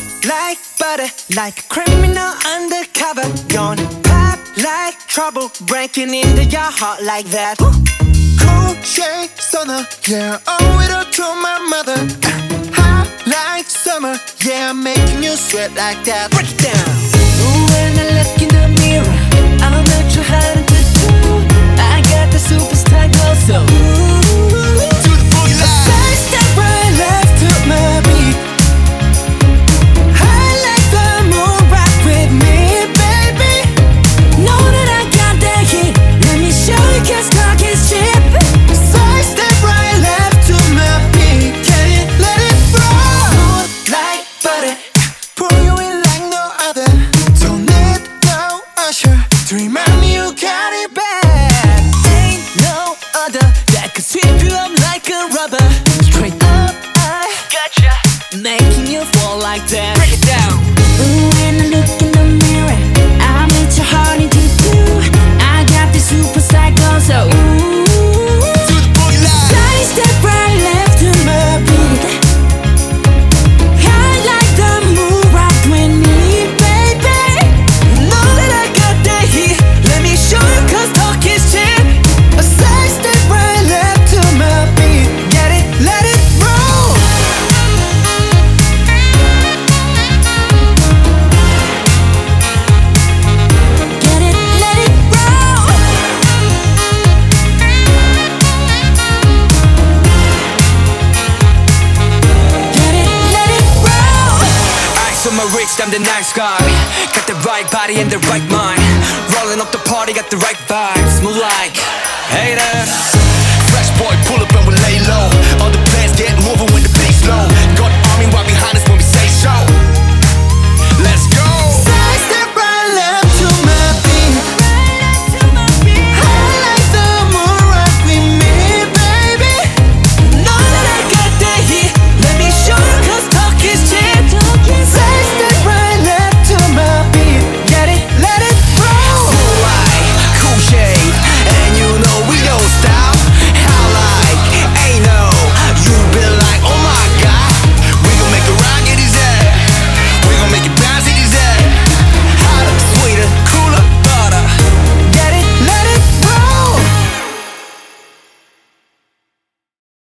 like butter, like a criminal undercover. Gonna pop like trouble, breaking into your heart like that. Cool shade stunner, yeah, owe it all to my mother. Hot like summer, yeah, I'm making you sweat like that. Break it down. When I look in the mirror, I'm not too hard to do. I got the superstar glow, so To the boogie line. side step right left to my beat. I like the moon rock with me, baby. Know that I got that heat. Let me show you 'cause talk is cheap. Side step right left to my beat. Can it let it roll? Smooth like butter. Pull you in like no other. Don't need no usher to remind me you got it bad. Ain't no other that could sweep you up like a rubber. Straight up, I gotcha, making you fall like that. Break it down. When I look in the mirror, I make your heart into two. I got the superstar glow, so To the boogie line. side step right left to my beat. I like the moon rock with me, baby. Know that I got that heat. Let me show you 'cause talk is cheap. A side step right left to my beat. Get it, let it roll. Get it, let it roll. Get it, let it roll. Ice on my wrist, I'm the nice guy. Got the right body and the right mind. Rolling up the party, got the right vibes. Move like haters. Fresh boy, pull up and we